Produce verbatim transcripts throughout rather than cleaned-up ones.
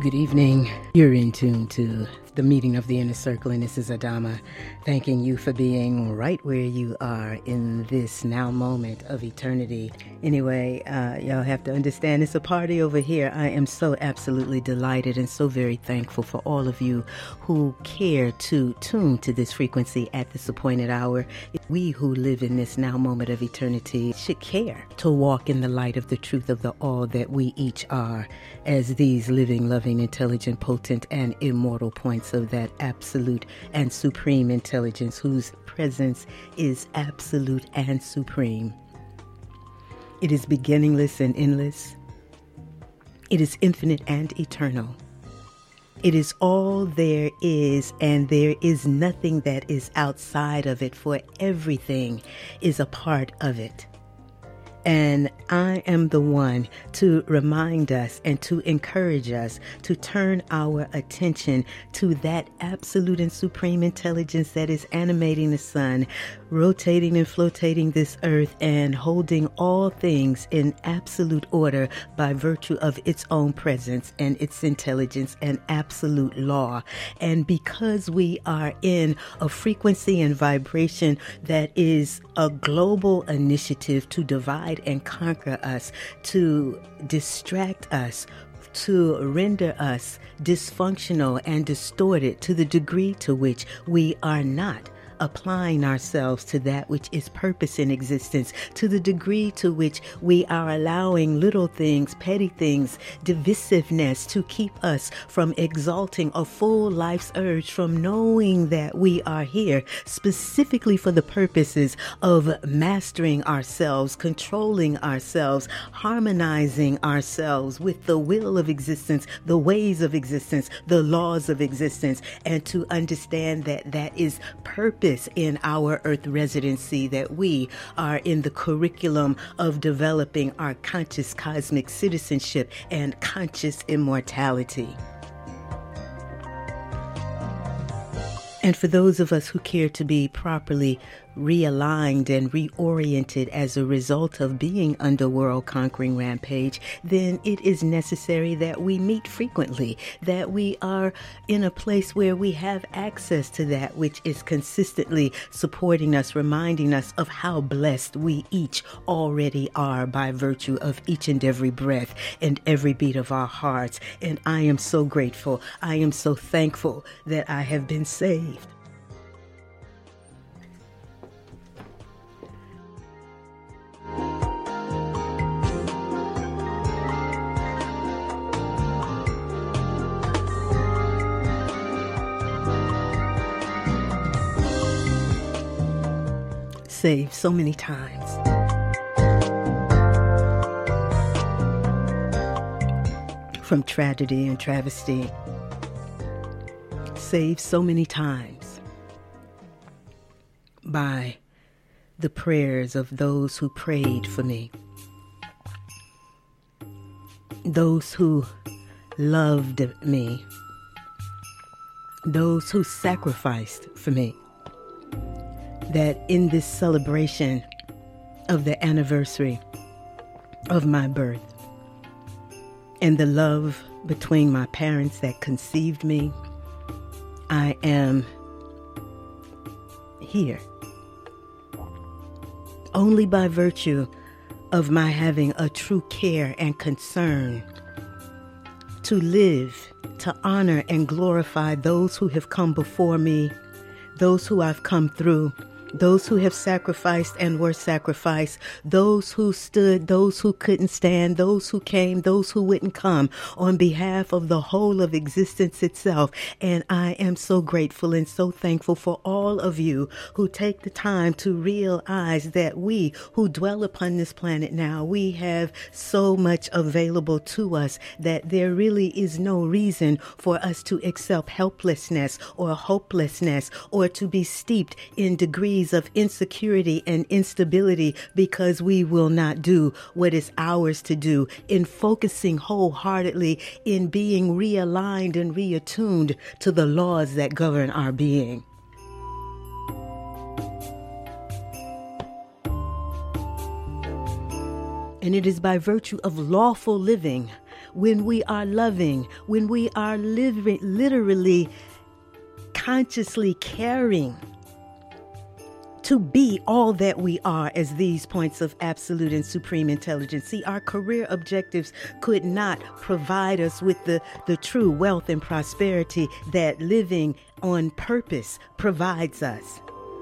Good evening. You're in tune to the meeting of the Inner Circle, and this is Adama thanking you for being right where you are in this now moment of eternity. Anyway, uh, y'all have to understand it's a party over here. I am so absolutely delighted and so very thankful for all of you who care to tune to this frequency at this appointed hour. We who live in this now moment of eternity should care to walk in the light of the truth of the all that we each are as these living, loving, intelligent, potent, and immortal points of that absolute and supreme intelligence whose presence is absolute and supreme. It is beginningless and endless. It is infinite and eternal. It is all there is, and there is nothing that is outside of it, for everything is a part of it. And I am the one to remind us and to encourage us to turn our attention to that absolute and supreme intelligence that is animating the sun, rotating and flotating this earth, and holding all things in absolute order by virtue of its own presence and its intelligence and absolute law. And because we are in a frequency and vibration that is a global initiative to divide and conquer us, to distract us, to render us dysfunctional and distorted to the degree to which we are not applying ourselves to that which is purpose in existence, to the degree to which we are allowing little things, petty things, divisiveness to keep us from exalting a full life's urge, from knowing that we are here specifically for the purposes of mastering ourselves, controlling ourselves, harmonizing ourselves with the will of existence, the ways of existence, the laws of existence, and to understand that that is purpose in our earth residency, that we are in the curriculum of developing our conscious cosmic citizenship and conscious immortality. And for those of us who care to be properly realigned and reoriented as a result of being under world conquering rampage, then it is necessary that we meet frequently, that we are in a place where we have access to that which is consistently supporting us, reminding us of how blessed we each already are by virtue of each and every breath and every beat of our hearts. And I am so grateful. I am so thankful that I have been saved. Saved so many times. From tragedy and travesty. Saved so many times by the prayers of those who prayed for me. Those who loved me. Those who sacrificed for me. That in this celebration of the anniversary of my birth and the love between my parents that conceived me, I am here. Only by virtue of my having a true care and concern to live, to honor and glorify those who have come before me, those who I've come through, those who have sacrificed and were sacrificed, those who stood, those who couldn't stand, those who came, those who wouldn't come, on behalf of the whole of existence itself. And I am so grateful and so thankful for all of you who take the time to realize that we who dwell upon this planet now, we have so much available to us that there really is no reason for us to accept helplessness or hopelessness or to be steeped in degrees of insecurity and instability, because we will not do what is ours to do in focusing wholeheartedly in being realigned and reattuned to the laws that govern our being. And it is by virtue of lawful living when we are loving, when we are li- literally consciously caring to be all that we are as these points of absolute and supreme intelligence. See, our career objectives could not provide us with the, the true wealth and prosperity that living on purpose provides us.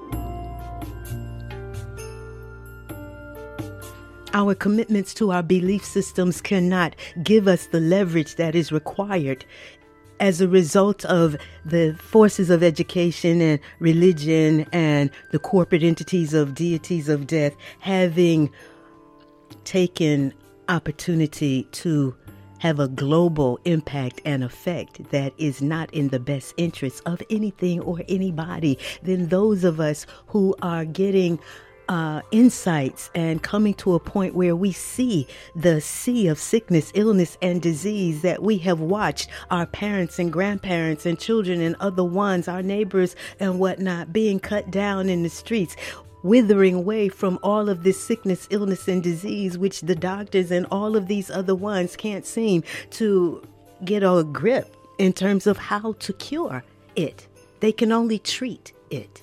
Our commitments to our belief systems cannot give us the leverage that is required as a result of the forces of education and religion and the corporate entities of deities of death having taken opportunity to have a global impact and effect that is not in the best interest of anything or anybody. Then those of us who are getting Uh, insights and coming to a point where we see the sea of sickness, illness, and disease that we have watched our parents and grandparents and children and other ones, our neighbors and whatnot, being cut down in the streets, withering away from all of this sickness, illness, and disease, which the doctors and all of these other ones can't seem to get a grip in terms of how to cure it. They can only treat it.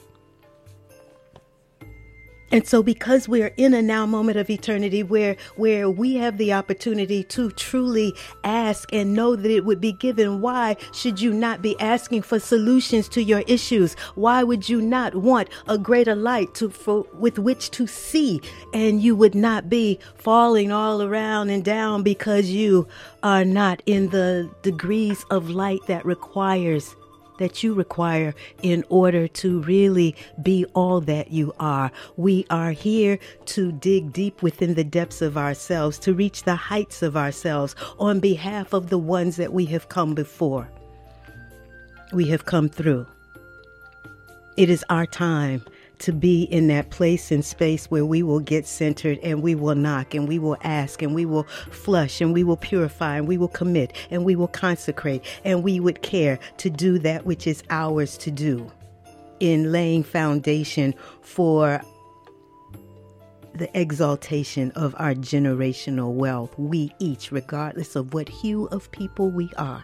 And so because we're in a now moment of eternity where where we have the opportunity to truly ask and know that it would be given, why should you not be asking for solutions to your issues? Why would you not want a greater light to for, with which to see, and you would not be falling all around and down because you are not in the degrees of light that requires that you require in order to really be all that you are. We are here to dig deep within the depths of ourselves, to reach the heights of ourselves on behalf of the ones that we have come before. We have come through. It is our time to be in that place and space where we will get centered and we will knock and we will ask and we will flush and we will purify and we will commit and we will consecrate and we would care to do that which is ours to do in laying foundation for the exaltation of our generational wealth. We each, regardless of what hue of people we are,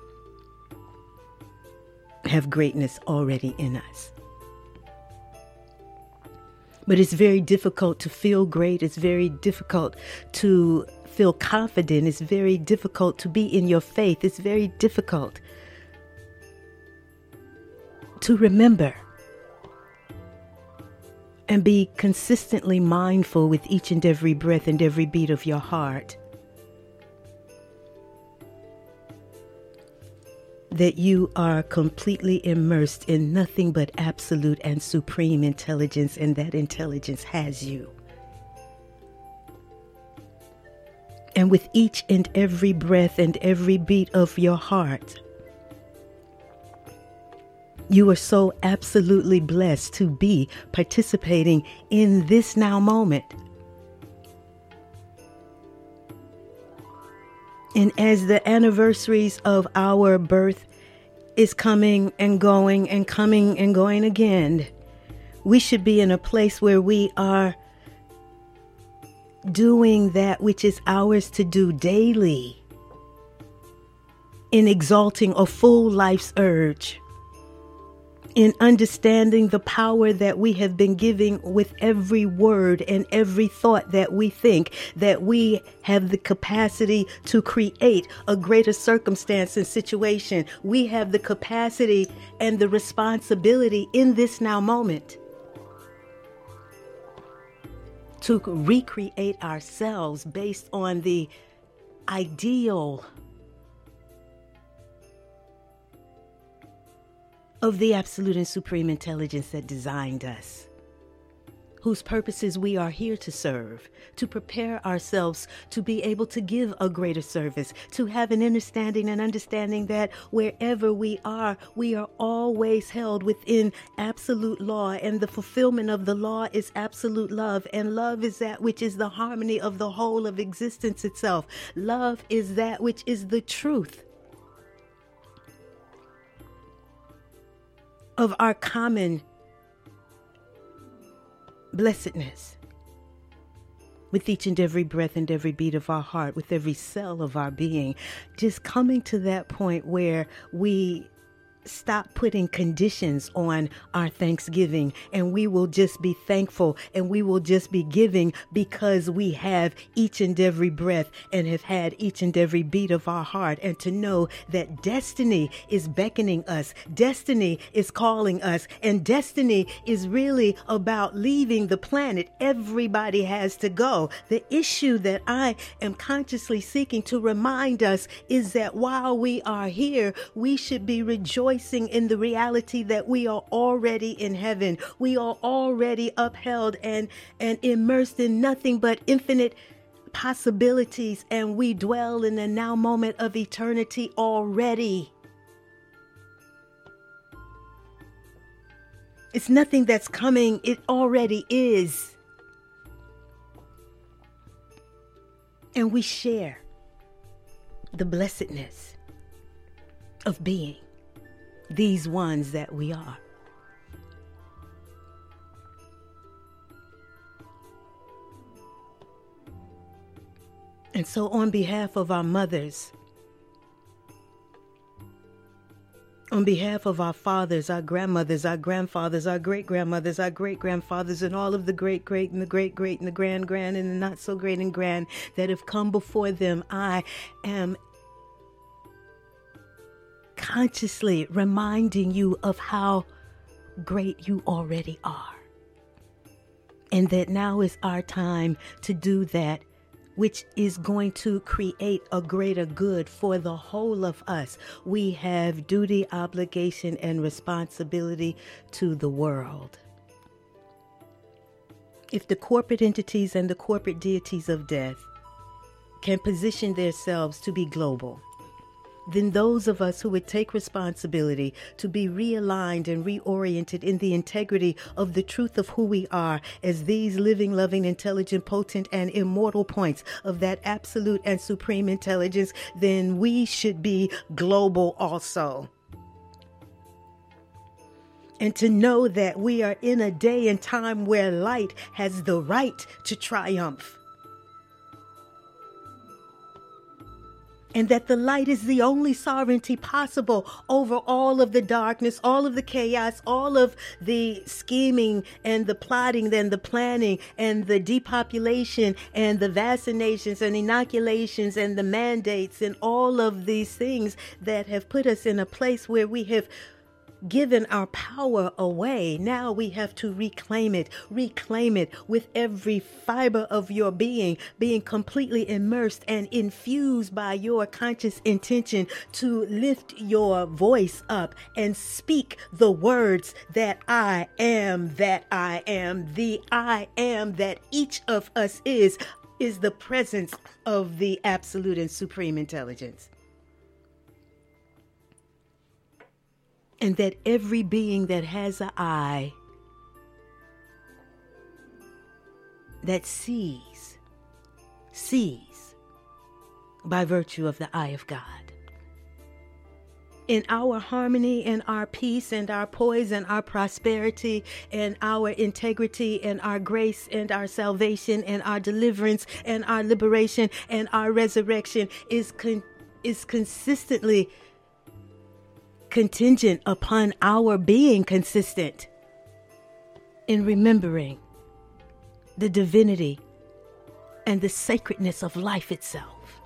have greatness already in us. But it's very difficult to feel great. It's very difficult to feel confident. It's very difficult to be in your faith. It's very difficult to remember and be consistently mindful with each and every breath and every beat of your heart that you are completely immersed in nothing but absolute and supreme intelligence, and that intelligence has you. And with each and every breath and every beat of your heart, you are so absolutely blessed to be participating in this now moment. And as the anniversaries of our birth is coming and going and coming and going again, we should be in a place where we are doing that which is ours to do daily, in exalting a full life's urge, in understanding the power that we have been giving with every word and every thought that we think, that we have the capacity to create a greater circumstance and situation. We have the capacity and the responsibility in this now moment to recreate ourselves based on the ideal of the absolute and supreme intelligence that designed us, whose purposes we are here to serve, to prepare ourselves to be able to give a greater service, to have an understanding and understanding that wherever we are, we are always held within absolute law, and the fulfillment of the law is absolute love, and love is that which is the harmony of the whole of existence itself. Love is that which is the truth of our common blessedness. with each and every breath and every beat of our heart, with every cell of our being, just coming to that point where we stop putting conditions on our Thanksgiving, and we will just be thankful, and we will just be giving because we have each and every breath and have had each and every beat of our heart. And to know that destiny is beckoning us, destiny is calling us, and destiny is really about leaving the planet. Everybody has to go. The issue that I am consciously seeking to remind us is that while we are here, we should be rejoicing in the reality that we are already in heaven. We are already upheld and, and immersed in nothing but infinite possibilities, and we dwell in the now moment of eternity already. It's nothing that's coming, it already is. And we share the blessedness of being these ones that we are. And so on behalf of our mothers, on behalf of our fathers, our grandmothers, our grandfathers, our great-grandmothers, our great-grandfathers, and all of the great-great and the great-great and the grand-grand and the not-so-great and grand that have come before them, I am consciously reminding you of how great you already are. And that now is our time to do that which is going to create a greater good for the whole of us. We have duty, obligation, and responsibility to the world. If the corporate entities and the corporate deities of death can position themselves to be global, then those of us who would take responsibility to be realigned and reoriented in the integrity of the truth of who we are as these living, loving, intelligent, potent, and immortal points of that absolute and supreme intelligence, then we should be global also. And to know that we are in a day and time where light has the right to triumph. And that the light is the only sovereignty possible over all of the darkness, all of the chaos, all of the scheming and the plotting and the planning and the depopulation and the vaccinations and inoculations and the mandates and all of these things that have put us in a place where we have given our power away. Now we have to reclaim it, reclaim it with every fiber of your being, being completely immersed and infused by your conscious intention to lift your voice up and speak the words that I am, that I am, the I am that each of us is, is the presence of the absolute and supreme intelligence. And that every being that has an eye that sees, sees by virtue of the eye of God. In our harmony and our peace and our poise and our prosperity and our integrity and our grace and our salvation and our deliverance and our liberation and our resurrection is con- is consistently contingent upon our being consistent in remembering the divinity and the sacredness of life itself.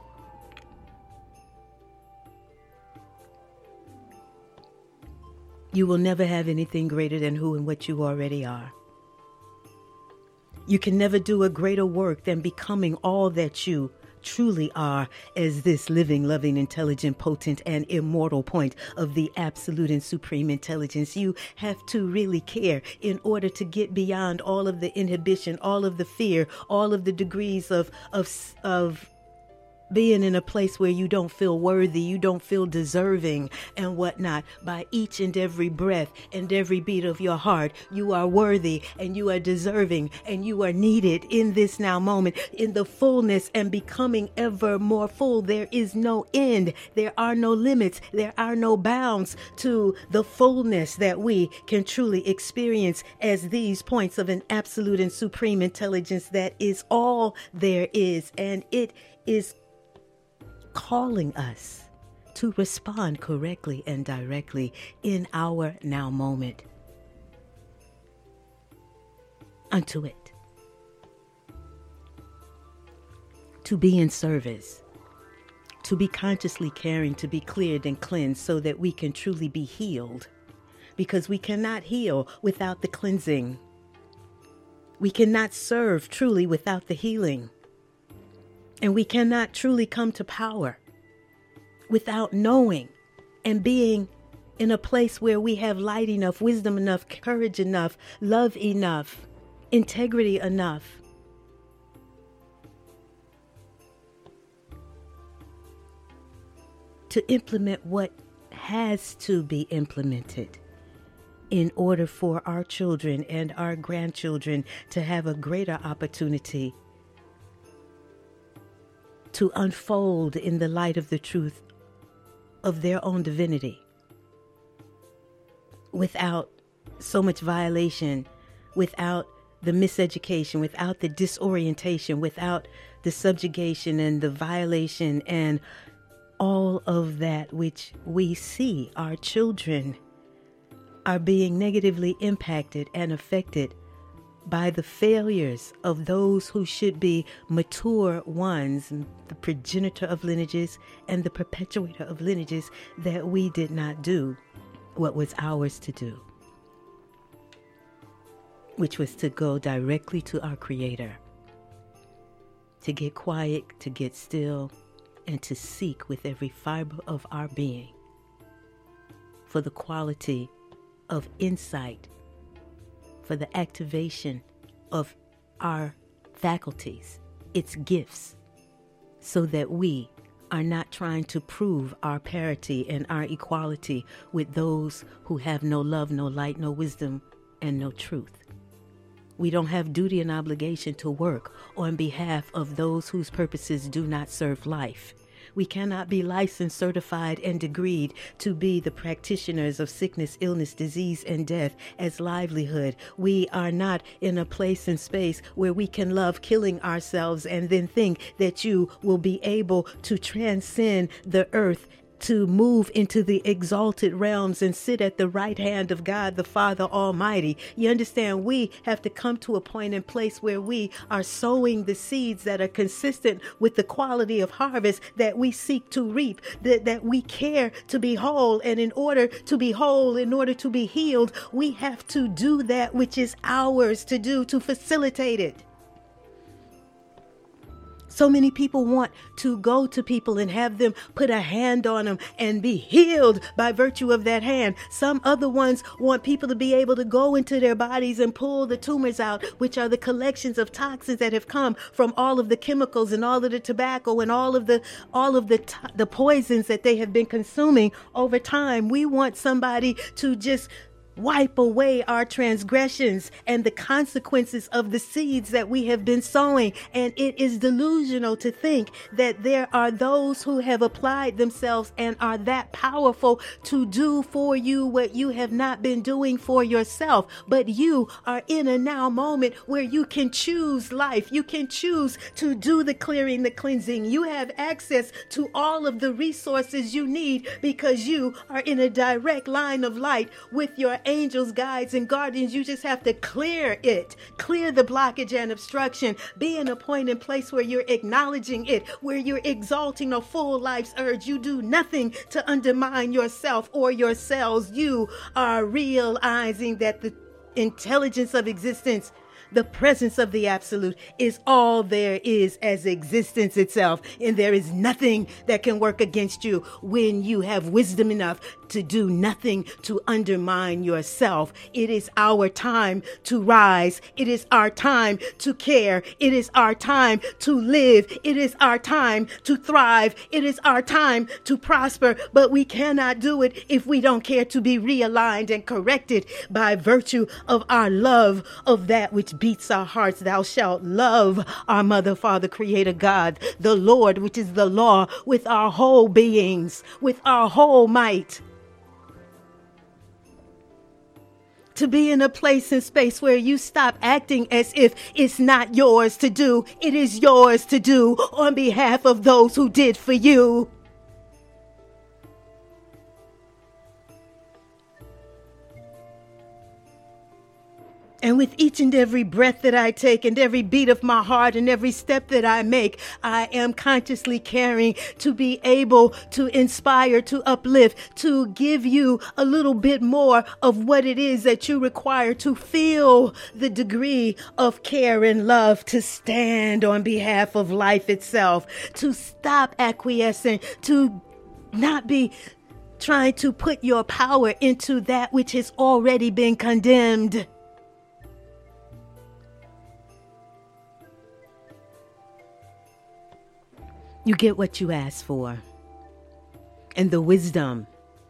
You will never have anything greater than who and what you already are. You can never do a greater work than becoming all that you truly are as this living, loving, intelligent, potent, and immortal point of the absolute and supreme intelligence. You have to really care in order to get beyond all of the inhibition, all of the fear, all of the degrees of of of being in a place where you don't feel worthy, you don't feel deserving and whatnot. By each and every breath and every beat of your heart, you are worthy and you are deserving and you are needed in this now moment, in the fullness and becoming ever more full. There is no end. There are no limits. There are no bounds to the fullness that we can truly experience as these points of an absolute and supreme intelligence that is all there is. And it is calling us to respond correctly and directly in our now moment unto it. To be in service, to be consciously caring, to be cleared and cleansed so that we can truly be healed. Because we cannot heal without the cleansing. We cannot serve truly without the healing. And we cannot truly come to power without knowing and being in a place where we have light enough, wisdom enough, courage enough, love enough, integrity enough to implement what has to be implemented in order for our children and our grandchildren to have a greater opportunity to unfold in the light of the truth of their own divinity without so much violation, without the miseducation, without the disorientation, without the subjugation and the violation and all of that which we see our children are being negatively impacted and affected by the failures of those who should be mature ones, the progenitor of lineages and the perpetuator of lineages, that we did not do what was ours to do, which was to go directly to our Creator, to get quiet, to get still, and to seek with every fiber of our being for the quality of insight, for the activation of our faculties, its gifts, so that we are not trying to prove our parity and our equality with those who have no love, no light, no wisdom, and no truth. We don't have duty and obligation to work on behalf of those whose purposes do not serve life. We cannot be licensed, certified, and degreed to be the practitioners of sickness, illness, disease, and death as livelihood. We are not in a place and space where we can love killing ourselves and then think that you will be able to transcend the earth, to move into the exalted realms and sit at the right hand of God the Father Almighty. You understand, we have to come to a point and place where we are sowing the seeds that are consistent with the quality of harvest that we seek to reap, that, that we care to be whole. And in order to be whole, in order to be healed, we have to do that which is ours to do, to facilitate it. So many people want to go to people and have them put a hand on them and be healed by virtue of that hand. Some other ones want people to be able to go into their bodies and pull the tumors out, which are the collections of toxins that have come from all of the chemicals and all of the tobacco and all of the all of the to- the poisons that they have been consuming over time. We want somebody to just wipe away our transgressions and the consequences of the seeds that we have been sowing. And it is delusional to think that there are those who have applied themselves and are that powerful to do for you what you have not been doing for yourself. But you are in a now moment where you can choose life. You can choose to do the clearing, the cleansing. You have access to all of the resources you need because you are in a direct line of light with your angels, guides, and guardians. You just have to clear it, clear the blockage and obstruction. Be in a point and place where you're acknowledging it, where you're exalting a full life's urge. You do nothing to undermine yourself or yourselves. You are realizing that the intelligence of existence The presence of the absolute is all there is as existence itself. And there is nothing that can work against you when you have wisdom enough to do nothing to undermine yourself. It is our time to rise. It is our time to care. It is our time to live. It is our time to thrive. It is our time to prosper. But we cannot do it if we don't care to be realigned and corrected by virtue of our love of that which beats our hearts. Thou shalt love our Mother, Father, Creator, God, the Lord, which is the law, with our whole beings, with our whole might. To be in a place and space where you stop acting as if it's not yours to do. It is yours to do on behalf of those who did for you. And with each and every breath that I take and every beat of my heart and every step that I make, I am consciously caring to be able to inspire, to uplift, to give you a little bit more of what it is that you require to feel the degree of care and love, to stand on behalf of life itself, to stop acquiescing, to not be trying to put your power into that which has already been condemned. You get what you ask for. And the wisdom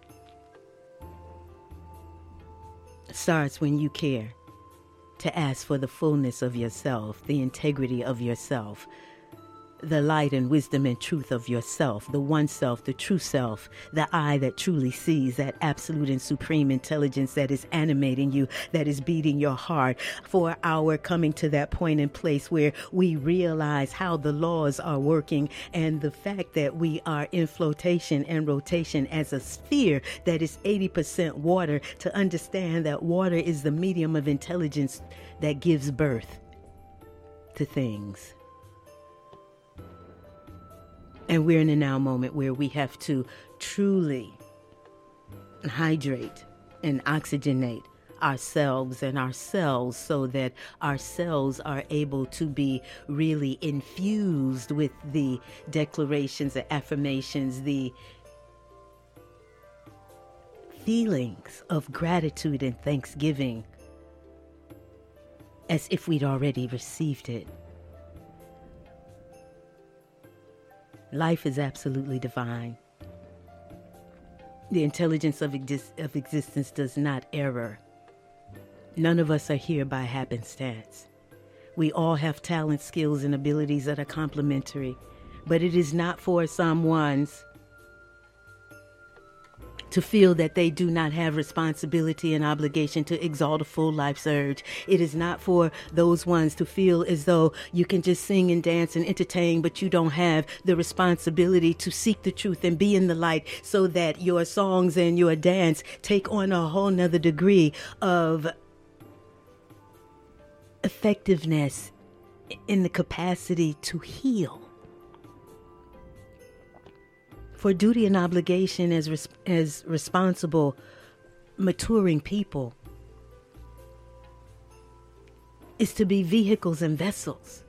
starts when you care to ask for the fullness of yourself, the integrity of yourself, the light and wisdom and truth of yourself, the one self, the true self, the eye that truly sees, that absolute and supreme intelligence that is animating you, that is beating your heart. For our coming to that point and place where we realize how the laws are working and the fact that we are in flotation and rotation as a sphere that is eighty percent water, to understand that water is the medium of intelligence that gives birth to things. And we're in a now moment where we have to truly hydrate and oxygenate ourselves and our cells so that our cells are able to be really infused with the declarations, the affirmations, the feelings of gratitude and thanksgiving as if we'd already received it. Life is absolutely divine. The intelligence of, exist- of existence does not error. None of us are here by happenstance. We all have talents, skills, and abilities that are complementary, but it is not for someone's to feel that they do not have responsibility and obligation to exalt a full life surge. It is not for those ones to feel as though you can just sing and dance and entertain, but you don't have the responsibility to seek the truth and be in the light so that your songs and your dance take on a whole nother degree of effectiveness in the capacity to heal. For duty and obligation as res- as responsible, maturing people is to be vehicles and vessels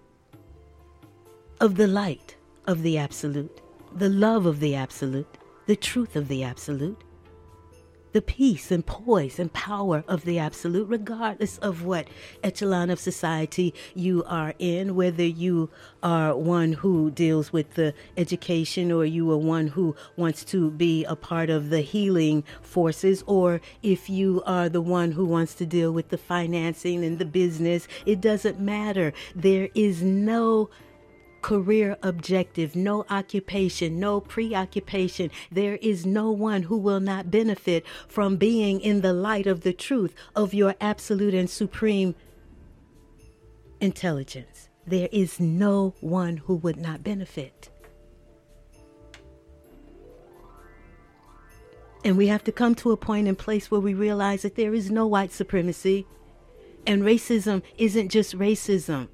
of the light of the absolute, the love of the absolute, the truth of the absolute, the peace and poise and power of the absolute, regardless of what echelon of society you are in, whether you are one who deals with the education or you are one who wants to be a part of the healing forces, or if you are the one who wants to deal with the financing and the business. It doesn't matter. There is no career objective, no occupation, no preoccupation. There is no one who will not benefit from being in the light of the truth of your absolute and supreme intelligence. There is no one who would not benefit. And we have to come to a point and place where we realize that there is no white supremacy, and racism isn't just racism.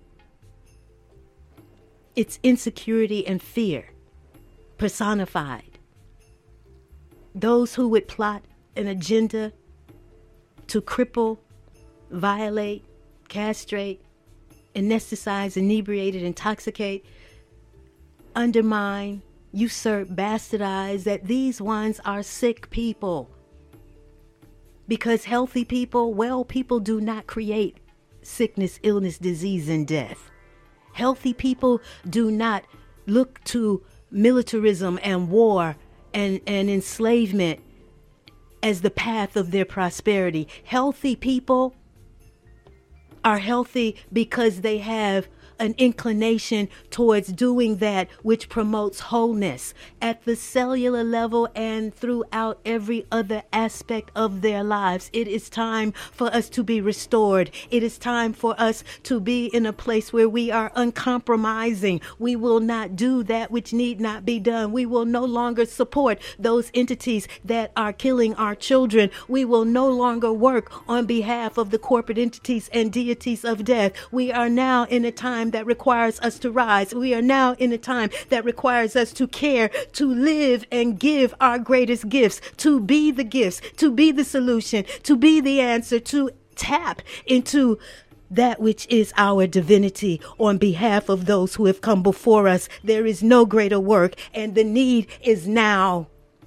It's insecurity and fear personified. Those who would plot an agenda to cripple, violate, castrate, anesthetize, inebriate, intoxicate, undermine, usurp, bastardize, that these ones are sick people. Because healthy people, well people do not create sickness, illness, disease, and death. Healthy people do not look to militarism and war and, and enslavement as the path of their prosperity. Healthy people are healthy because they have an inclination towards doing that which promotes wholeness at the cellular level and throughout every other aspect of their lives. It is time for us to be restored. It is time for us to be in a place where we are uncompromising. We will not do that which need not be done. We will no longer support those entities that are killing our children. We will no longer work on behalf of the corporate entities and deities of death. We are now in a time that requires us to rise. We are now in a time that requires us to care, to live and give our greatest gifts, to be the gifts, to be the solution, to be the answer, to tap into that which is our divinity on behalf of those who have come before us. There is no greater work, and the need is now.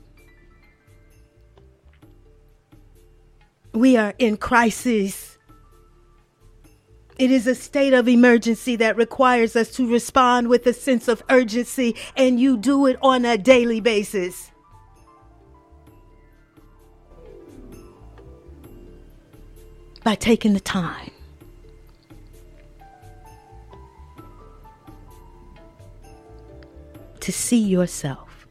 We are in crisis. It is a state of emergency that requires us to respond with a sense of urgency, and you do it on a daily basis. By taking the time to see yourself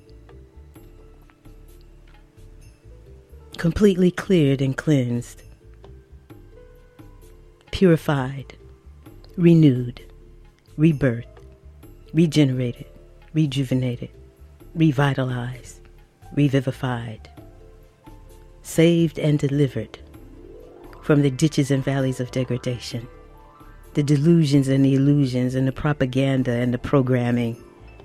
completely cleared and cleansed, purified, renewed, rebirthed, regenerated, rejuvenated, revitalized, revivified, saved and delivered from the ditches and valleys of degradation, the delusions and the illusions and the propaganda and the programming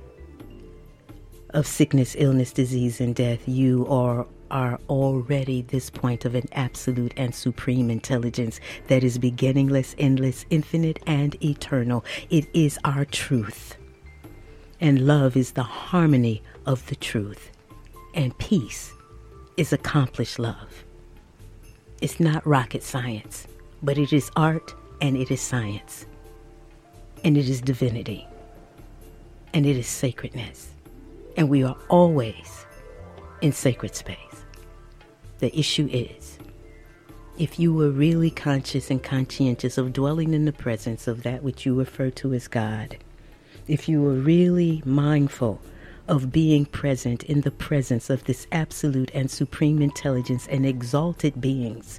of sickness, illness, disease, and death. You are are already this point of an absolute and supreme intelligence that is beginningless, endless, infinite, and eternal. It is our truth. And love is the harmony of the truth. And peace is accomplished love. It's not rocket science, but it is art and it is science. And it is divinity. And it is sacredness. And we are always in sacred space. The issue is, if you were really conscious and conscientious of dwelling in the presence of that which you refer to as God, if you were really mindful of being present in the presence of this absolute and supreme intelligence and exalted beings,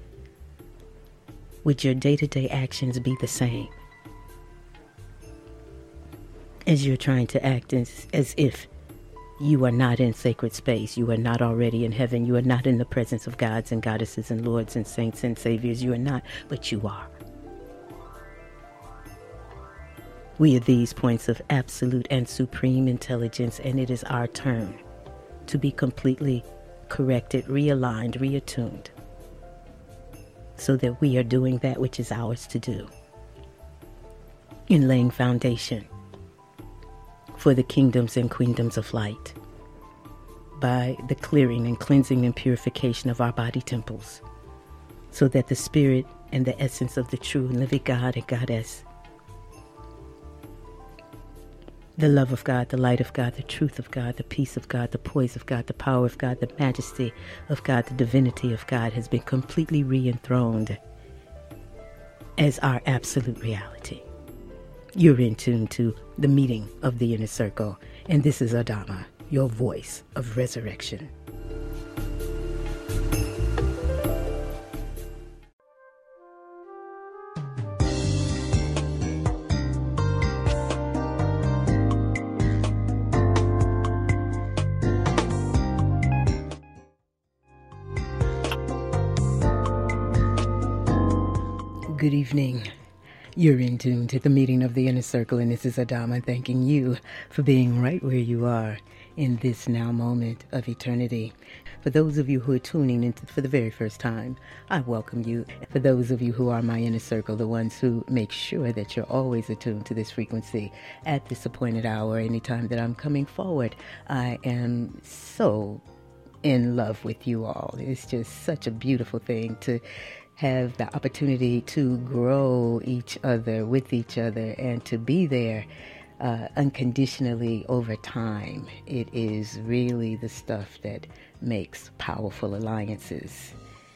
would your day-to-day actions be the same as you're trying to act as, as if you are not in sacred space? You are not already in heaven. You are not in the presence of gods and goddesses and lords and saints and saviors. You are not, but you are. We are these points of absolute and supreme intelligence, and it is our turn to be completely corrected, realigned, reattuned, so that we are doing that which is ours to do in laying foundation for the kingdoms and queendoms of light, by the clearing and cleansing and purification of our body temples, so that the spirit and the essence of the true and living God and Goddess, the love of God, the light of God, the truth of God, the peace of God, the poise of God, the power of God, the majesty of God, the divinity of God has been completely re-enthroned as our absolute reality. You're in tune to the meeting of the inner circle, and this is Adama, your voice of resurrection. Good evening. You're in tune to the meeting of the inner circle, and this is Adama thanking you for being right where you are in this now moment of eternity. For those of you who are tuning in for the very first time, I welcome you. For those of you who are my inner circle, the ones who make sure that you're always attuned to this frequency at this appointed hour, anytime that I'm coming forward, I am so in love with you all. It's just such a beautiful thing to have the opportunity to grow each other with each other and to be there uh, unconditionally over time. It is really the stuff that makes powerful alliances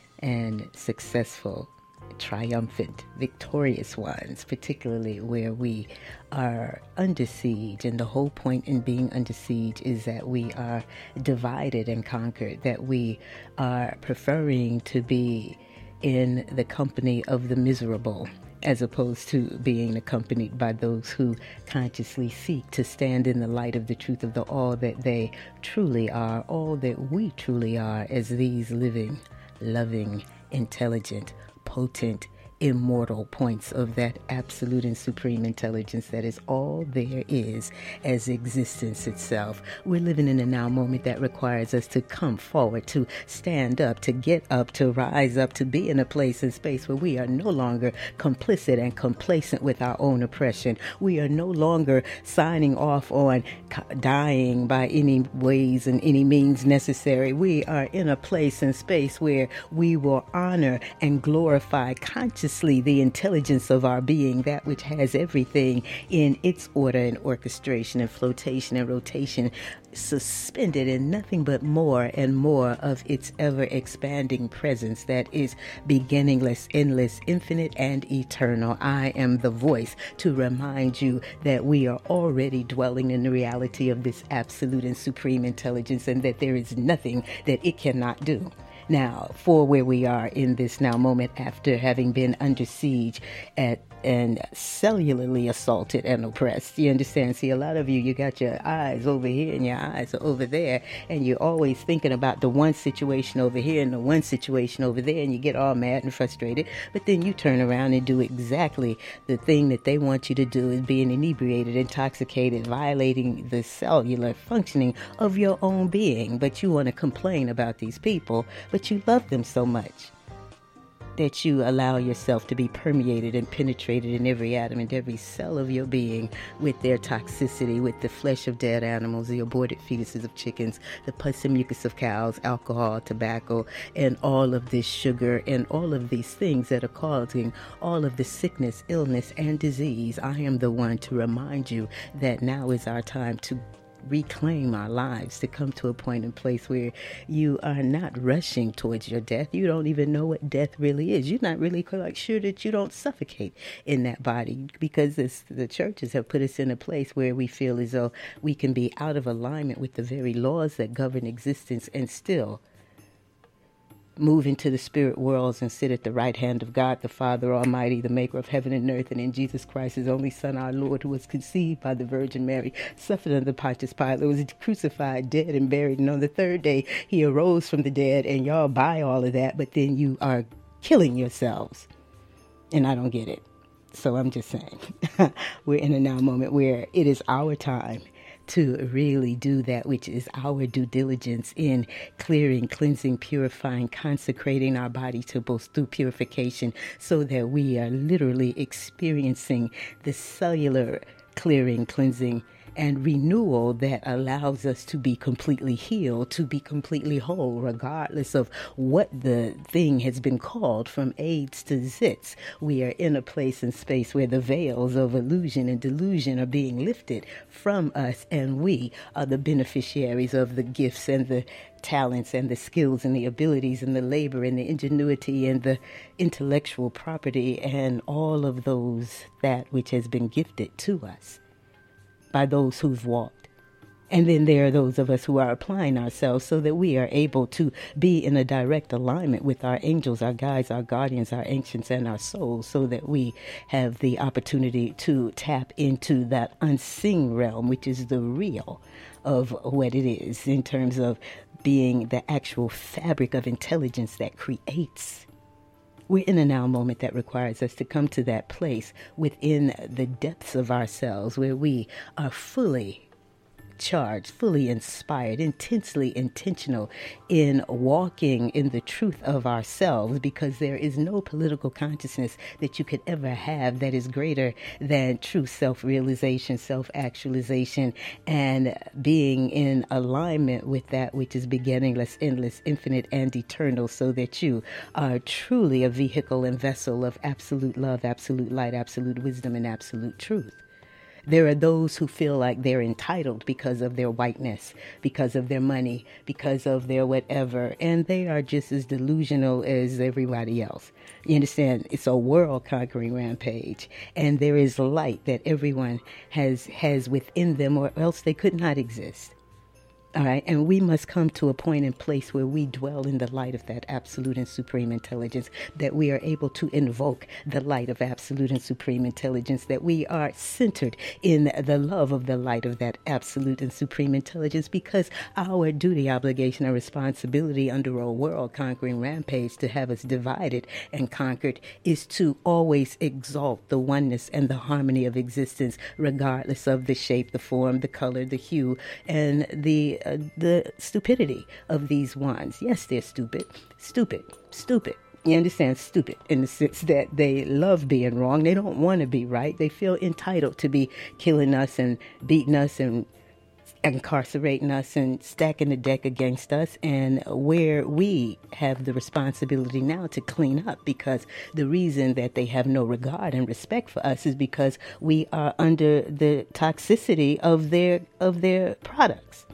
and successful, triumphant, victorious ones, particularly where we are under siege. And the whole point in being under siege is that we are divided and conquered, that we are preferring to be in the company of the miserable, as opposed to being accompanied by those who consciously seek to stand in the light of the truth of the all that they truly are, all that we truly are as these living, loving, intelligent, potent, immortal points of that absolute and supreme intelligence that is all there is as existence itself. We're living in a now moment that requires us to come forward, to stand up, to get up, to rise up, to be in a place and space where we are no longer complicit and complacent with our own oppression. We are no longer signing off on dying by any ways and any means necessary. We are in a place and space where we will honor and glorify consciously the intelligence of our being, that which has everything in its order and orchestration and flotation and rotation, suspended in nothing but more and more of its ever-expanding presence that is beginningless, endless, infinite, and eternal. I am the voice to remind you that we are already dwelling in the reality of this absolute and supreme intelligence, and that there is nothing that it cannot do. Now, for where we are in this now moment after having been under siege at and cellularly assaulted and oppressed. You understand? See, a lot of you, you got your eyes over here and your eyes are over there, and you're always thinking about the one situation over here and the one situation over there, and you get all mad and frustrated, but then you turn around and do exactly the thing that they want you to do, is being inebriated, intoxicated, violating the cellular functioning of your own being. But you want to complain about these people, but you love them so much that you allow yourself to be permeated and penetrated in every atom and every cell of your being with their toxicity, with the flesh of dead animals, the aborted fetuses of chickens, the pus and mucus of cows, alcohol, tobacco, and all of this sugar and all of these things that are causing all of the sickness, illness, and disease. I am the one to remind you that now is our time to reclaim our lives, to come to a point and place where you are not rushing towards your death. You don't even know what death really is. You're not really quite sure that you don't suffocate in that body, because this, the churches have put us in a place where we feel as though we can be out of alignment with the very laws that govern existence and still move into the spirit worlds and sit at the right hand of God, the Father Almighty, the maker of heaven and earth, and in Jesus Christ, his only Son, our Lord, who was conceived by the Virgin Mary, suffered under Pontius Pilate, was crucified, dead, and buried. And on the third day, he arose from the dead, and y'all buy all of that, but then you are killing yourselves. And I don't get it. So I'm just saying, we're in a now moment where it is our time to really do that which is our due diligence in clearing, cleansing, purifying, consecrating our body to both through purification, so that we are literally experiencing the cellular clearing, cleansing, and renewal that allows us to be completely healed, to be completely whole, regardless of what the thing has been called, from AIDS to zits. We are in a place and space where the veils of illusion and delusion are being lifted from us, and we are the beneficiaries of the gifts and the talents and the skills and the abilities and the labor and the ingenuity and the intellectual property and all of those, that which has been gifted to us by those who've walked. And then there are those of us who are applying ourselves so that we are able to be in a direct alignment with our angels, our guides, our guardians, our ancients, and our souls, so that we have the opportunity to tap into that unseen realm, which is the real of what it is, in terms of being the actual fabric of intelligence that creates. We're in a now moment that requires us to come to that place within the depths of ourselves where we are fully charged, fully inspired, intensely intentional in walking in the truth of ourselves, because there is no political consciousness that you could ever have that is greater than true self-realization, self-actualization, and being in alignment with that which is beginningless, endless, infinite, and eternal, so that you are truly a vehicle and vessel of absolute love, absolute light, absolute wisdom, and absolute truth. There are those who feel like they're entitled because of their whiteness, because of their money, because of their whatever, and they are just as delusional as everybody else. You understand? It's a world-conquering rampage, and there is light that everyone has has within them, or else they could not exist. All right, and we must come to a point and place where we dwell in the light of that absolute and supreme intelligence, that we are able to invoke the light of absolute and supreme intelligence, that we are centered in the love of the light of that absolute and supreme intelligence, because our duty, obligation, and responsibility under a world-conquering rampage to have us divided and conquered is to always exalt the oneness and the harmony of existence, regardless of the shape, the form, the color, the hue, and the Uh, the stupidity of these ones. Yes, they're stupid, stupid, stupid. You understand? Stupid in the sense that they love being wrong. They don't want to be right. They feel entitled to be killing us and beating us and incarcerating us and stacking the deck against us, and where we have the responsibility now to clean up, because the reason that they have no regard and respect for us is because we are under the toxicity of their of their products.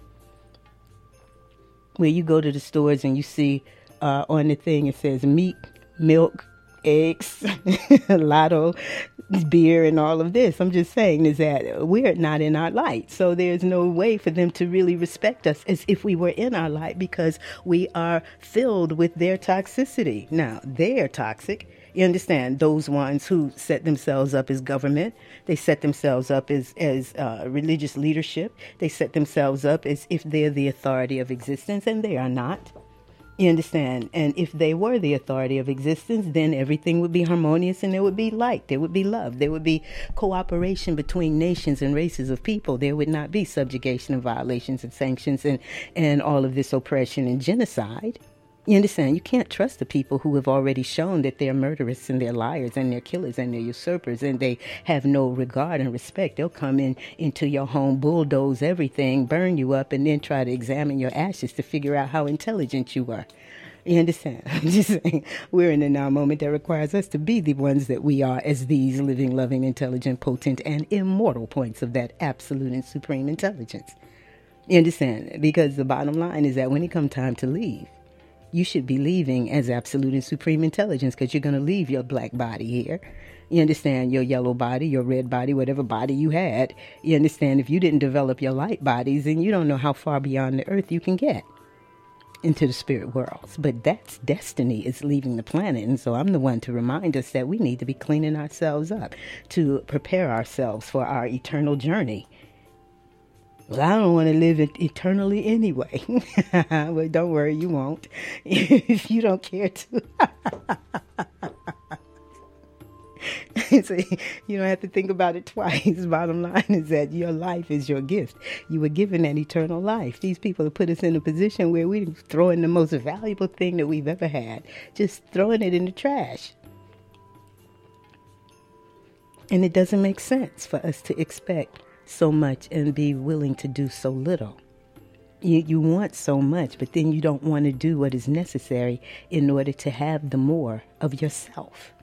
Where you go to the stores and you see uh, on the thing it says meat, milk, eggs, lotto, beer, and all of this. I'm just saying is that we're not in our light. So there's no way for them to really respect us as if we were in our light, because we are filled with their toxicity. Now, they're toxic. You understand? Those ones who set themselves up as government, they set themselves up as, as uh, religious leadership. They set themselves up as if they're the authority of existence, and they are not. You understand? And if they were the authority of existence, then everything would be harmonious, and there would be light. There would be love. There would be cooperation between nations and races of people. There would not be subjugation and violations and sanctions and, and all of this oppression and genocide. You understand? You can't trust the people who have already shown that they're murderers and they're liars and they're killers and they're usurpers, and they have no regard and respect. They'll come in into your home, bulldoze everything, burn you up, and then try to examine your ashes to figure out how intelligent you are. You understand? I'm just saying, we're in a now moment that requires us to be the ones that we are, as these living, loving, intelligent, potent, and immortal points of that absolute and supreme intelligence. You understand? Because the bottom line is that when it comes time to leave, you should be leaving as absolute and supreme intelligence, because you're going to leave your black body here. You understand? Your yellow body, your red body, whatever body you had. You understand? If you didn't develop your light bodies, then you don't know how far beyond the earth you can get into the spirit worlds. But that's destiny, is leaving the planet. And so I'm the one to remind us that we need to be cleaning ourselves up to prepare ourselves for our eternal journey. Well, I don't want to live it eternally anyway. Well, don't worry, you won't. If you don't care to. So you don't have to think about it twice. Bottom line is that your life is your gift. You were given an eternal life. These people have put us in a position where we're throwing the most valuable thing that we've ever had, just throwing it in the trash. And it doesn't make sense for us to expect so much and be willing to do so little. You, you want so much, but then you don't want to do what is necessary in order to have the more of yourself.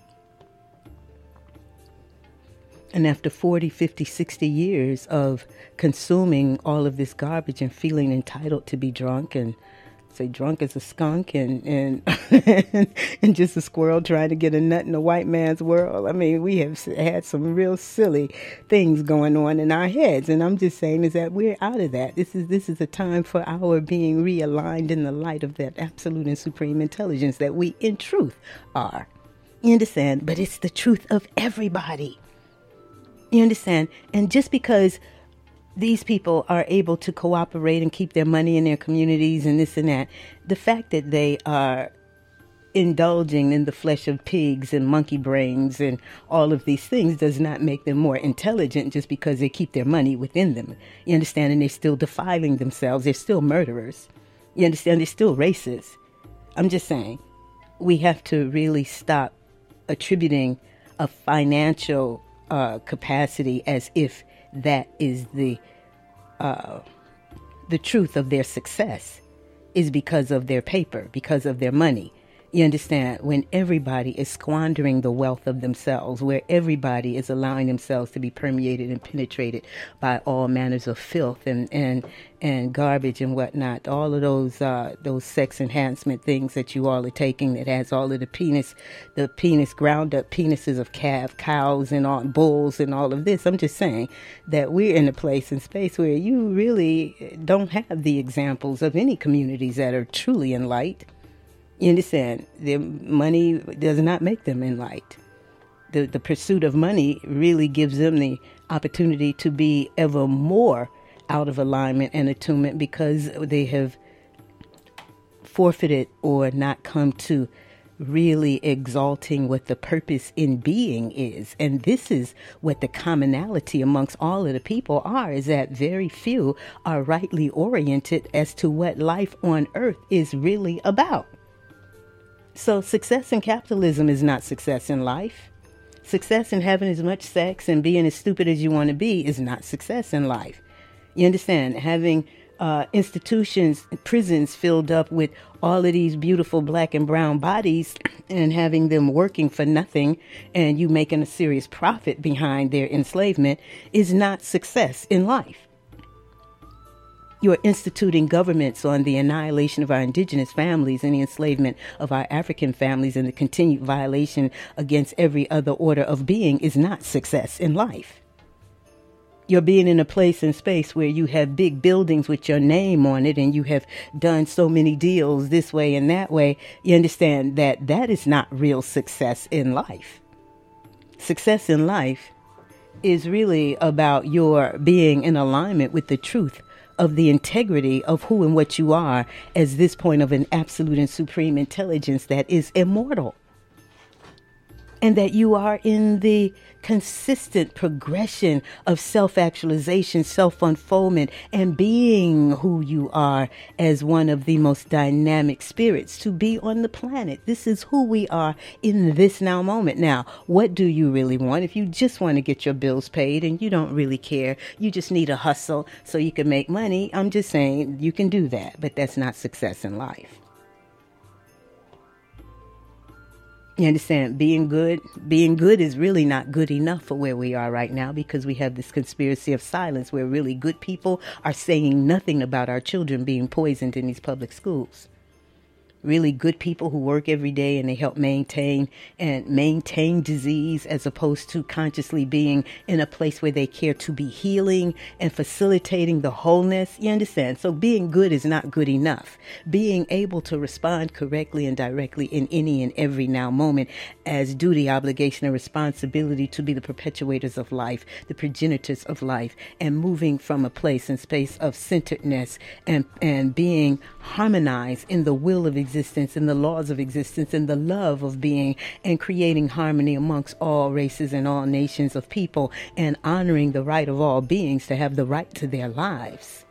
And after forty, fifty, sixty years of consuming all of this garbage and feeling entitled to be drunk and say drunk as a skunk and and, and just a squirrel trying to get a nut in a white man's world. I mean, we have had some real silly things going on in our heads. And I'm just saying is that we're out of that. This is this is a time for our being realigned in the light of that absolute and supreme intelligence that we in truth are. You understand? But it's the truth of everybody. You understand? And just because these people are able to cooperate and keep their money in their communities and this and that, the fact that they are indulging in the flesh of pigs and monkey brains and all of these things does not make them more intelligent just because they keep their money within them. You understand? And they're still defiling themselves. They're still murderers. You understand? They're still racist. I'm just saying, we have to really stop attributing a financial uh, capacity as if that is the uh, the truth of their success is because of their paper, because of their money. You understand? When everybody is squandering the wealth of themselves, where everybody is allowing themselves to be permeated and penetrated by all manners of filth and and, and garbage and whatnot, all of those uh, those sex enhancement things that you all are taking that has all of the penis, the penis ground up penises of calf cows and all bulls and all of this. I'm just saying that we're in a place and space where you really don't have the examples of any communities that are truly enlightened. You understand? Their money does not make them enlightened. The the pursuit of money really gives them the opportunity to be ever more out of alignment and attunement because they have forfeited or not come to really exalting what the purpose in being is. And this is what the commonality amongst all of the people are, is that very few are rightly oriented as to what life on earth is really about. So success in capitalism is not success in life. Success in having as much sex and being as stupid as you want to be is not success in life. You understand? Having uh, institutions, prisons filled up with all of these beautiful black and brown bodies and having them working for nothing and you making a serious profit behind their enslavement is not success in life. You are instituting governments on the annihilation of our indigenous families and the enslavement of our African families, and the continued violation against every other order of being is not success in life. You're being in a place and space where you have big buildings with your name on it and you have done so many deals this way and that way. You understand that that is not real success in life. Success in life is really about your being in alignment with the truth of the integrity of who and what you are as this point of an absolute and supreme intelligence that is immortal. And that you are in the consistent progression of self-actualization, self-unfoldment, and being who you are as one of the most dynamic spirits to be on the planet. This is who we are in this now moment. Now, what do you really want? If you just want to get your bills paid and you don't really care, you just need a hustle so you can make money, I'm just saying you can do that, but that's not success in life. You understand? Being good, being good is really not good enough for where we are right now, because we have this conspiracy of silence where really good people are saying nothing about our children being poisoned in these public schools. Really good people who work every day and they help maintain and maintain disease, as opposed to consciously being in a place where they care to be healing and facilitating the wholeness. You understand? So being good is not good enough. Being able to respond correctly and directly in any and every now moment as duty, obligation, and responsibility to be the perpetuators of life, the progenitors of life, and moving from a place and space of centeredness and, and being harmonized in the will of existence. Existence and the laws of existence and the love of being, and creating harmony amongst all races and all nations of people, and honoring the right of all beings to have the right to their lives.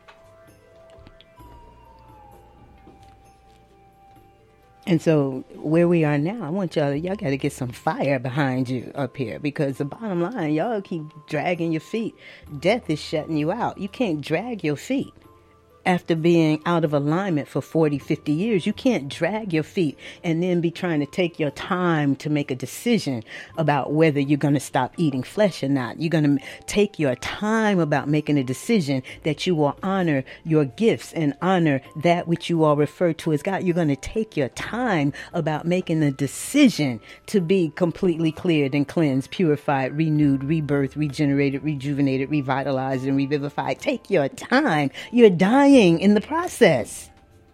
And so where we are now, I want y'all, y'all got to get some fire behind you up here, because the bottom line, y'all keep dragging your feet. Death is shutting you out. You can't drag your feet. After being out of alignment for forty, fifty years, you can't drag your feet and then be trying to take your time to make a decision about whether you're going to stop eating flesh or not. You're going to take your time about making a decision that you will honor your gifts and honor that which you all refer to as God. You're going to take your time about making a decision to be completely cleared and cleansed, purified, renewed, rebirthed, regenerated, rejuvenated, revitalized, and revivified. Take your time. You're dying in the process.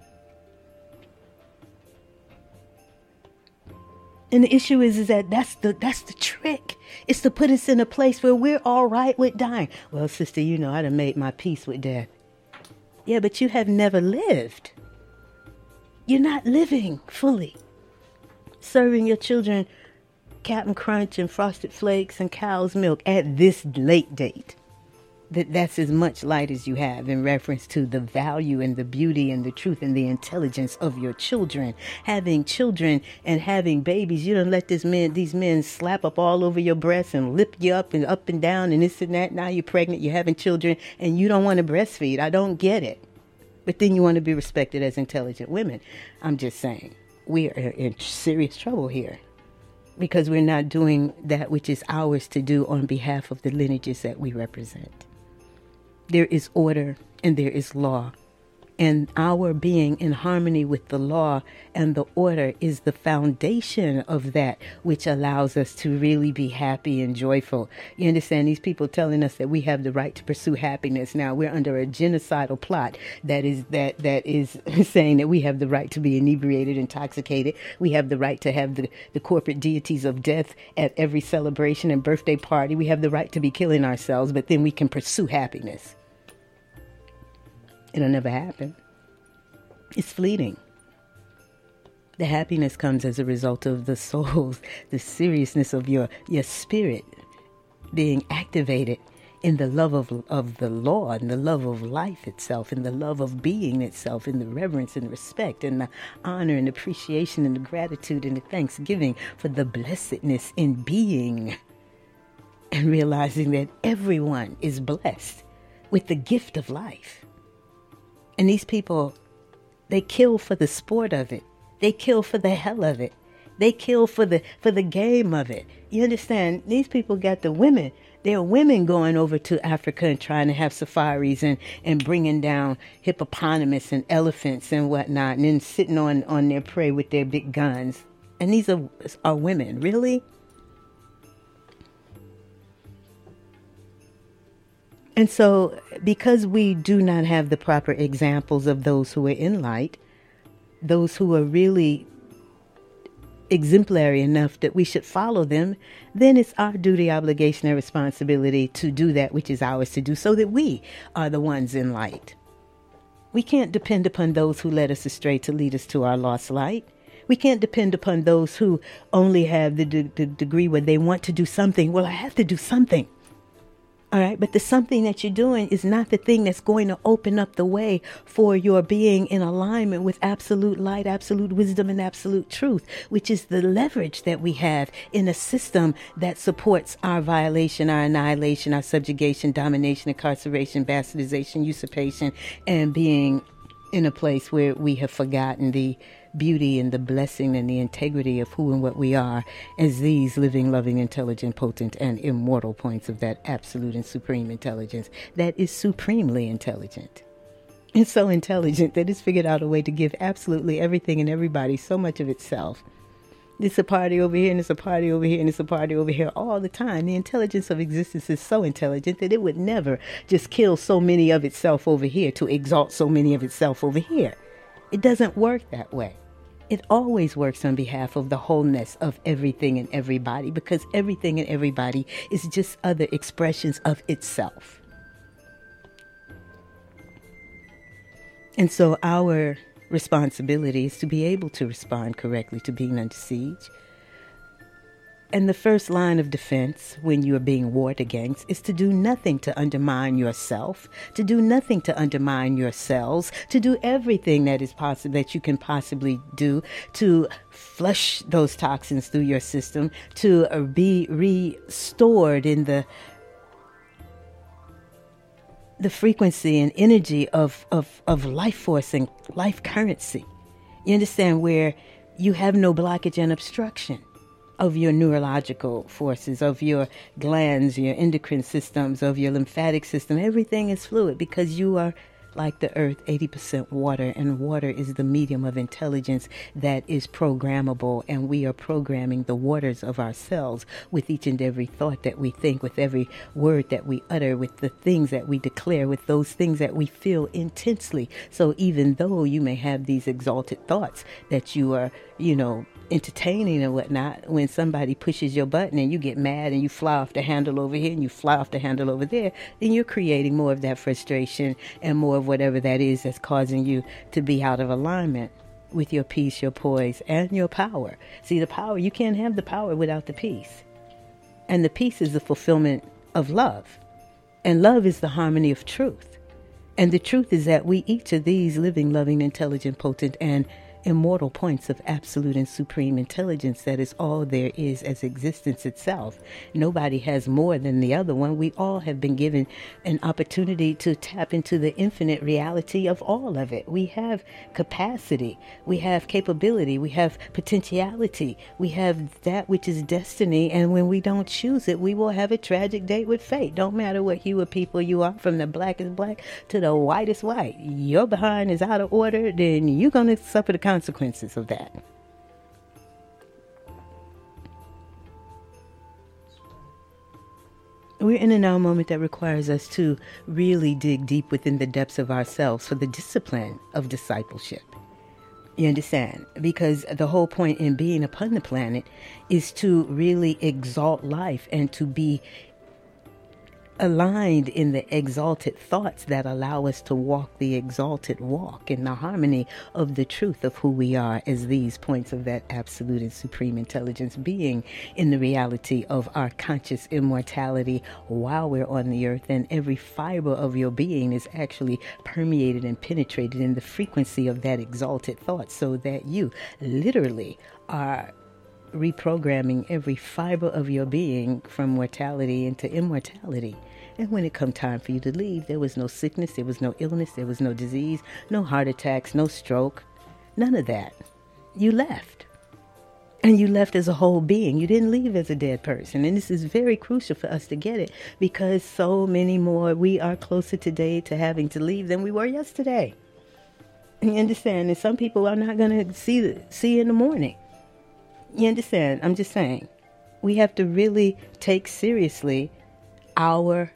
And the issue is, is that that's the that's the trick. It's to put us in a place where we're all right with dying. Well, sister, you know, I done made my peace with death. Yeah, but you have never lived. You're not living fully. serving your children Captain Crunch and Frosted Flakes and cow's milk at this late date. That that's as much light as you have in reference to the value and the beauty and the truth and the intelligence of your children. Having children and having babies, you don't let this men, these men slap up all over your breasts and lip you up and up and down and this and that. Now you're pregnant, you're having children, and you don't want to breastfeed. I don't get it. But then you want to be respected as intelligent women. I'm just saying, we are in serious trouble here, because we're not doing that which is ours to do on behalf of the lineages that we represent. There is order and there is law. And our being in harmony with the law and the order is the foundation of that which allows us to really be happy and joyful. You understand, these people telling us that we have the right to pursue happiness. Now we're under a genocidal plot that is that that is saying that we have the right to be inebriated, intoxicated. We have the right to have the, the corporate deities of death at every celebration and birthday party. We have the right to be killing ourselves, but then we can pursue happiness. It'll never happen. It's fleeting. The happiness comes as a result of the soul's, the seriousness of your, your spirit being activated in the love of, of the law and the love of life itself and the love of being itself and the reverence and respect and the honor and appreciation and the gratitude and the thanksgiving for the blessedness in being, and realizing that everyone is blessed with the gift of life. And these people, they kill for the sport of it. They kill for the hell of it. They kill for the for the game of it. You understand? These people got the women. There are women going over to Africa and trying to have safaris and, and bringing down hippopotamus and elephants and whatnot, and then sitting on, on their prey with their big guns. And these are, are women. Really? And so, because we do not have the proper examples of those who are in light, those who are really exemplary enough that we should follow them, then it's our duty, obligation, and responsibility to do that which is ours to do, so that we are the ones in light. We can't depend upon those who led us astray to lead us to our lost light. We can't depend upon those who only have the, de- the degree where they want to do something. Well, I have to do something. All right, but the something that you're doing is not the thing that's going to open up the way for your being in alignment with absolute light, absolute wisdom, and absolute truth, which is the leverage that we have in a system that supports our violation, our annihilation, our subjugation, domination, incarceration, bastardization, usurpation, and being in a place where we have forgotten the beauty and the blessing and the integrity of who and what we are as these living, loving, intelligent, potent, and immortal points of that absolute and supreme intelligence that is supremely intelligent. It's so intelligent that it's figured out a way to give absolutely everything and everybody so much of itself. It's a party over here and it's a party over here and it's a party over here all the time. The intelligence of existence is so intelligent that it would never just kill so many of itself over here to exalt so many of itself over here. It doesn't work that way. It always works on behalf of the wholeness of everything and everybody, because everything and everybody is just other expressions of itself. And so our responsibility is to be able to respond correctly to being under siege. And the first line of defense when you are being warred against is to do nothing to undermine yourself, to do nothing to undermine your cells, to do everything that is possible that you can possibly do to flush those toxins through your system, to uh, be restored in the the frequency and energy of, of, of life force and life currency. You understand, where you have no blockage and obstruction of your neurological forces, of your glands, your endocrine systems, of your lymphatic system. Everything is fluid because you are like the earth, eighty percent water, and water is the medium of intelligence that is programmable, and we are programming the waters of our cells with each and every thought that we think, with every word that we utter, with the things that we declare, with those things that we feel intensely. So even though you may have these exalted thoughts that you are, you know, entertaining and whatnot, when somebody pushes your button and you get mad and you fly off the handle over here and you fly off the handle over there, then you're creating more of that frustration and more of whatever that is that's causing you to be out of alignment. with your peace, your poise, and your power. See, the power, you can't have the power without the peace. And the peace is the fulfillment of love. And love is the harmony of truth. And the truth is that we each are these living, loving, intelligent, potent, and immortal points of absolute and supreme intelligence that is all there is as existence itself. Nobody has more than the other one. We all have been given an opportunity to tap into the infinite reality of all of it. We have capacity, we have capability, we have potentiality, we have that which is destiny, and when we don't choose it, we will have a tragic date with fate. Don't matter what hue of people you are, from the blackest black to the whitest white. Your behind is out of order, then you're going to suffer the consequences consequences of that. We're in a now moment that requires us to really dig deep within the depths of ourselves for the discipline of discipleship. You understand? Because the whole point in being upon the planet is to really exalt life and to be aligned in the exalted thoughts that allow us to walk the exalted walk in the harmony of the truth of who we are as these points of that absolute and supreme intelligence, being in the reality of our conscious immortality while we're on the earth, and every fiber of your being is actually permeated and penetrated in the frequency of that exalted thought, so that you literally are reprogramming every fiber of your being from mortality into immortality. And when it come time for you to leave, there was no sickness, there was no illness, there was no disease, no heart attacks, no stroke, none of that. You left. And you left as a whole being. You didn't leave as a dead person. And this is very crucial for us to get it, because so many more, we are closer today to having to leave than we were yesterday. You understand? And some people are not going to see the, see in the morning. You understand? I'm just saying, we have to really take seriously our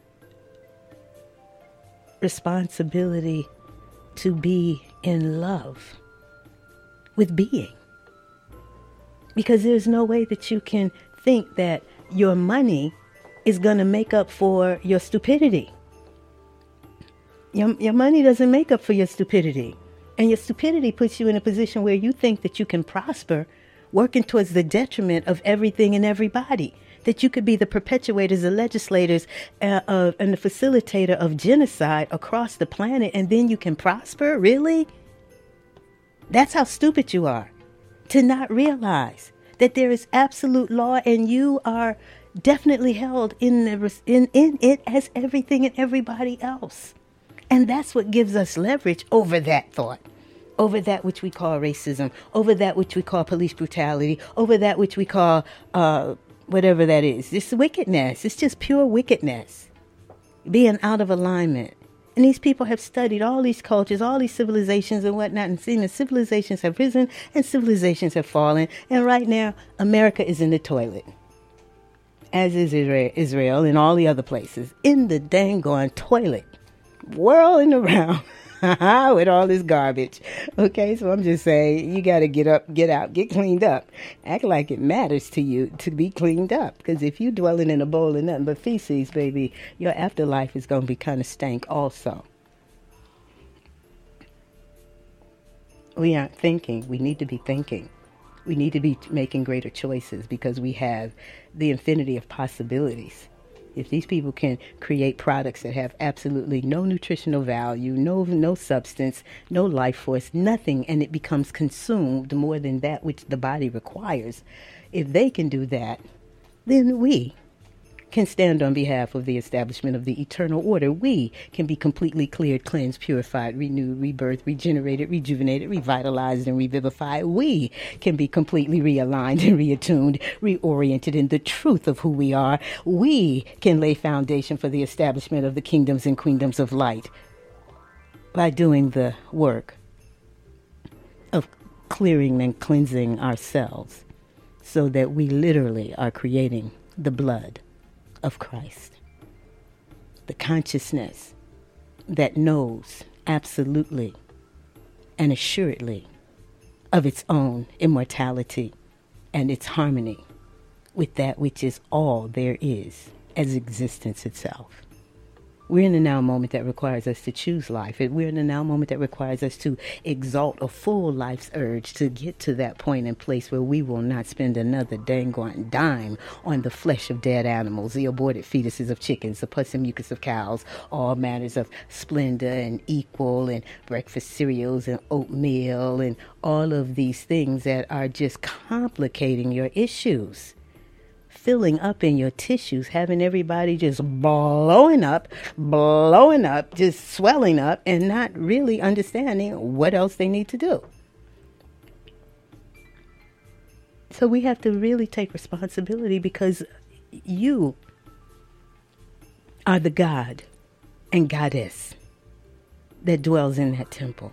responsibility to be in love with being. Because there's no way that you can think that your money is going to make up for your stupidity. Your, your money doesn't make up for your stupidity. And your stupidity puts you in a position where you think that you can prosper working towards the detriment of everything and everybody. That you could be the perpetuators, the legislators, uh, uh, and the facilitator of genocide across the planet, and then you can prosper? Really? That's how stupid you are. To not realize that there is absolute law, and you are definitely held in, the, in, in it as everything and everybody else. And that's what gives us leverage over that thought. Over that which we call racism, over that which we call police brutality, over that which we call uh, whatever that is. It's wickedness. It's just pure wickedness. Being out of alignment. And these people have studied all these cultures, all these civilizations and whatnot, and seen that civilizations have risen and civilizations have fallen. And right now, America is in the toilet. As is Israel, Israel and all the other places. In the dang gone toilet. Whirling around. With all this garbage. Okay, so I'm just saying, you got to get up, get out, get cleaned up. Act like it matters to you to be cleaned up. Because if you're dwelling in a bowl of nothing but feces, baby, your afterlife is going to be kind of stank also. We aren't thinking. We need to be thinking. We need to be making greater choices, because we have the infinity of possibilities. If these people can create products that have absolutely no nutritional value, no no substance, no life force, nothing, and it becomes consumed more than that which the body requires, if they can do that, then we can stand on behalf of the establishment of the eternal order. We can be completely cleared, cleansed, purified, renewed, rebirthed, regenerated, rejuvenated, revitalized, and revivified. We can be completely realigned and reattuned, reoriented in the truth of who we are. We can lay foundation for the establishment of the kingdoms and queendoms of light by doing the work of clearing and cleansing ourselves, so that we literally are creating the blood of Christ, the consciousness that knows absolutely and assuredly of its own immortality and its harmony with that which is all there is as existence itself. We're in a now moment that requires us to choose life. We're in a now moment that requires us to exalt a full life's urge to get to that point and place where we will not spend another dang dime on the flesh of dead animals, the aborted fetuses of chickens, the pus and mucus of cows, all manners of Splenda and Equal and breakfast cereals and oatmeal and all of these things that are just complicating your issues, filling up in your tissues, having everybody just blowing up, blowing up, just swelling up, and not really understanding what else they need to do. So we have to really take responsibility, because you are the God and Goddess that dwells in that temple.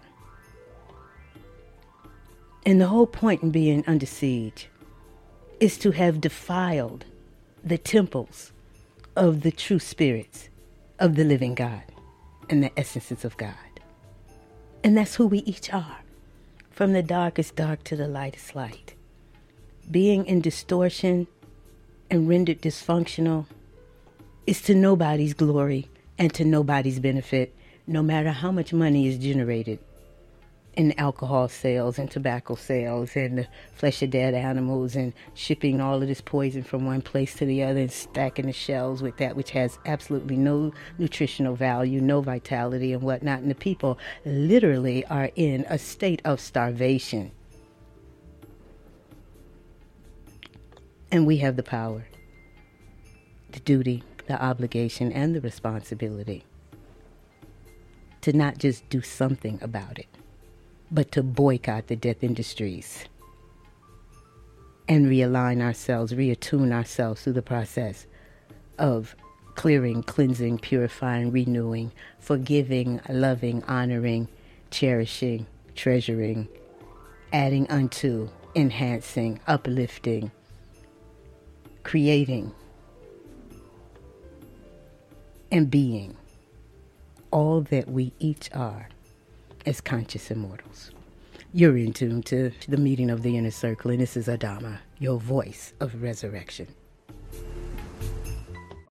And the whole point in being under siege is to have defiled the temples of the true spirits of the living God and the essences of God. And that's who we each are, from the darkest dark to the lightest light. Being in distortion and rendered dysfunctional is to nobody's glory and to nobody's benefit, no matter how much money is generated in alcohol sales and tobacco sales and the flesh of dead animals and shipping all of this poison from one place to the other and stacking the shelves with that which has absolutely no nutritional value, no vitality and whatnot. And the people literally are in a state of starvation. And we have the power, the duty, the obligation, and the responsibility to not just do something about it, but to boycott the death industries and realign ourselves, reattune ourselves through the process of clearing, cleansing, purifying, renewing, forgiving, loving, honoring, cherishing, treasuring, adding unto, enhancing, uplifting, creating, and being all that we each are as conscious immortals. You're in tune to the meeting of the inner circle, and this is Adama, your voice of resurrection.